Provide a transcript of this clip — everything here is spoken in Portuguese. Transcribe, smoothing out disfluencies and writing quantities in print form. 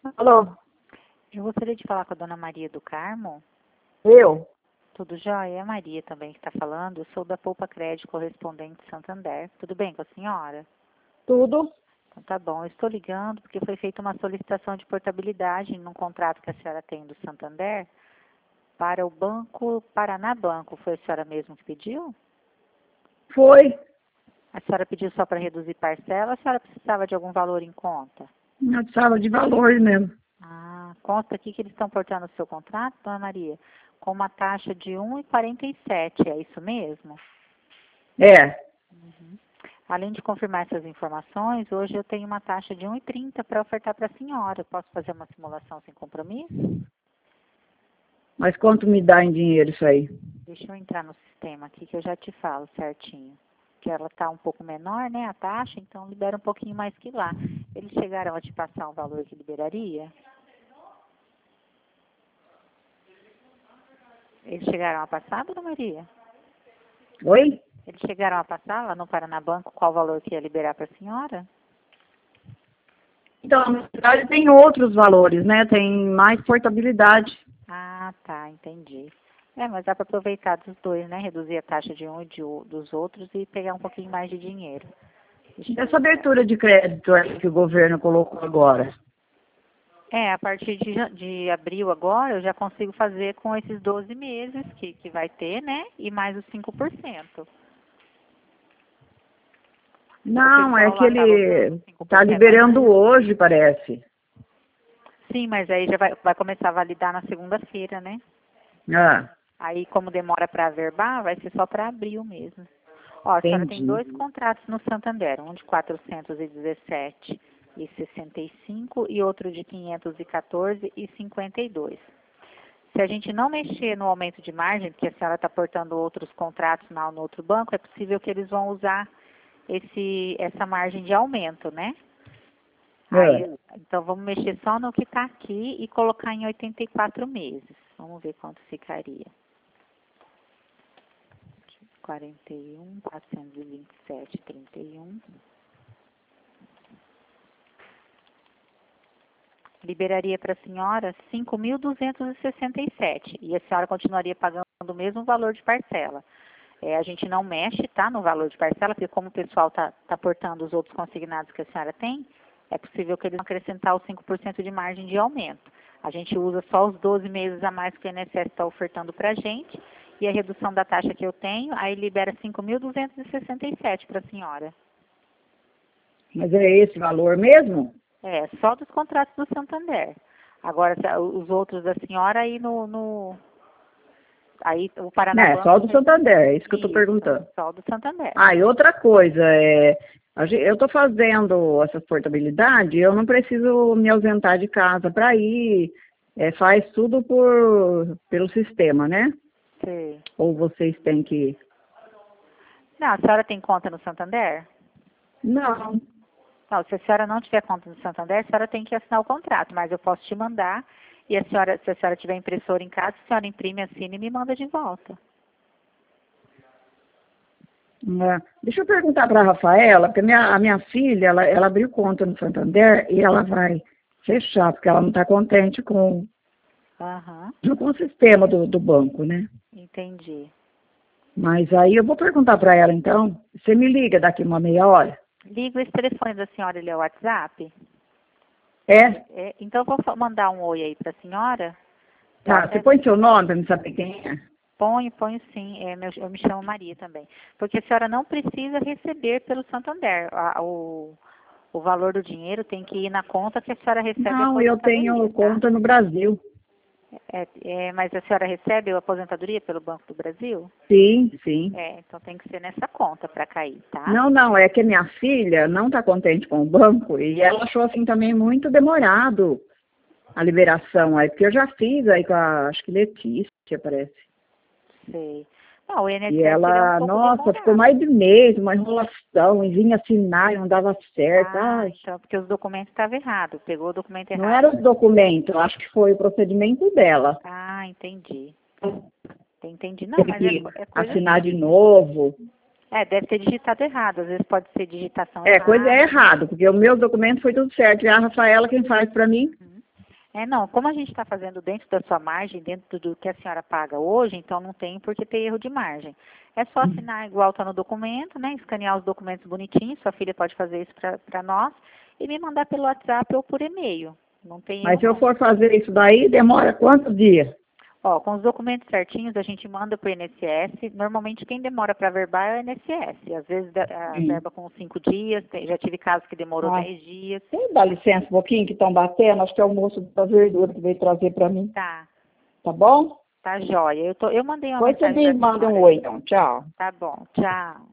Alô? Eu gostaria de falar com a dona Maria do Carmo. Eu? Tudo jóia? É a Maria também que está falando. Eu sou da Poupa Crédito Correspondente Santander. Tudo bem com a senhora? Tudo? Então tá bom. Eu estou ligando porque foi feita uma solicitação de portabilidade num contrato que a senhora tem do Santander para o Banco Paraná Banco. Foi a senhora mesmo que pediu? Foi. A senhora pediu só para reduzir parcela ou a senhora precisava de algum valor em conta? Eu precisava de valores mesmo. Consta aqui que eles estão portando o seu contrato, dona Maria, com uma taxa de 1,47, é isso mesmo? É. Além de confirmar essas informações, hoje eu tenho uma taxa de 1,30 para ofertar para a senhora. Posso fazer uma simulação sem compromisso? Mas quanto me dá em dinheiro isso aí? Deixa eu entrar no sistema aqui que eu já te falo certinho. Que ela está um pouco menor, né, a taxa, então libera um pouquinho mais que lá. Eles chegaram a te passar um valor que liberaria? Eles chegaram a passar, dona Maria? Oi? Eles chegaram a passar lá no Paraná Banco qual valor que ia liberar para a senhora? Então, na verdade tem outros valores, né? Tem mais portabilidade. Ah, tá, entendi. Mas dá para aproveitar dos dois, né? Reduzir a taxa de um e dos outros e pegar um pouquinho mais de dinheiro. Essa abertura de crédito aí que o governo colocou agora. A partir de abril agora eu já consigo fazer com esses 12 meses que vai ter, né? E mais os 5%. Não, é que lá estava usando ele 5%. está liberando hoje, parece. Sim, mas aí já vai começar a validar na segunda-feira, né? Ah, Aí, como demora para averbar, vai ser só para abril mesmo. Ó, a senhora tem entendi. 2 contratos no Santander, um de 417,65 e outro de 514,52. Se a gente não mexer no aumento de margem, porque a senhora está portando outros contratos no outro banco, é possível que eles vão usar essa margem de aumento, né? Aí, então, vamos mexer só no que está aqui e colocar em 84 meses. Vamos ver quanto ficaria. 41, 427, 31. Liberaria para a senhora 5.267 e a senhora continuaria pagando o mesmo valor de parcela. A gente não mexe, tá, no valor de parcela, porque como o pessoal tá portando os outros consignados que a senhora tem, é possível que eles vão acrescentar os 5% de margem de aumento. A gente usa só os 12 meses a mais que o INSS está ofertando para a gente e a redução da taxa que eu tenho, aí libera 5.267 para a senhora. Mas é esse valor mesmo? Só dos contratos do Santander. Agora, os outros da senhora aí aí o Paraná Banco... Só do Santander, é isso que eu estou perguntando. Só do Santander. E outra coisa, eu estou fazendo essa portabilidade, eu não preciso me ausentar de casa para ir, faz tudo pelo sistema, né? Sim. Ou vocês têm que... Não, a senhora tem conta no Santander? Não. Não, se a senhora não tiver conta no Santander, a senhora tem que assinar o contrato, mas eu posso te mandar e se a senhora tiver impressora em casa, a senhora imprime, assina e me manda de volta. Deixa eu perguntar para a Rafaela, porque a minha filha, ela abriu conta no Santander e ela vai fechar, porque ela não está contente com o sistema do banco, né? Entendi. Mas aí eu vou perguntar para ela, então. Você me liga daqui uma meia hora? Liga esse telefone da senhora, ele é o WhatsApp? Então eu vou mandar um oi aí para a senhora. Tá, você põe seu nome para me saber quem é? Ponho sim. Eu me chamo Maria também. Porque a senhora não precisa receber pelo Santander. O valor do dinheiro tem que ir na conta que a senhora recebe a aposentadoria. Não, eu tenho conta no Brasil. Mas a senhora recebe a aposentadoria pelo Banco do Brasil? Sim, sim. Então tem que ser nessa conta para cair, tá? Não, é que minha filha não está contente com o banco e ela achou assim também muito demorado a liberação aí, porque eu já fiz aí com acho que Letícia, parece. Sei. Não, o INSS E ela, nossa, ficou mais de mês, uma enrolação, e vinha assinar e não dava certo. Então, porque os documentos estavam errados, pegou o documento errado. Não era os documentos, acho que foi o procedimemento dela. Entendi. Entendi. Não, Teve mas que coisa assinar de novo. Deve ter digitado errado, às vezes pode ser digitação errada. Coisa errado, porque o meu documento foi tudo certo, e a Rafaela quem faz para mim. Não, como a gente está fazendo dentro da sua margem, dentro do que a senhora paga hoje, então não tem por que ter erro de margem. É só assinar igual está no documento, né? Escanear os documentos bonitinhos, sua filha pode fazer isso para nós, e me mandar pelo WhatsApp ou por e-mail. Não tem erro. Mas se eu for fazer isso daí, demora quantos dias? Com os documentos certinhos, a gente manda para o INSS. Normalmente, quem demora para verbar é o INSS. Às vezes, a verba com 5 dias. Já tive casos que demorou 10 dias. Dá licença um pouquinho que estão batendo. Acho que é o moço da verdura que veio trazer para mim. Tá. Tá bom? Tá jóia. Eu mandei uma Depois mensagem. você me manda um oi, então. Tchau. Tá bom. Tchau.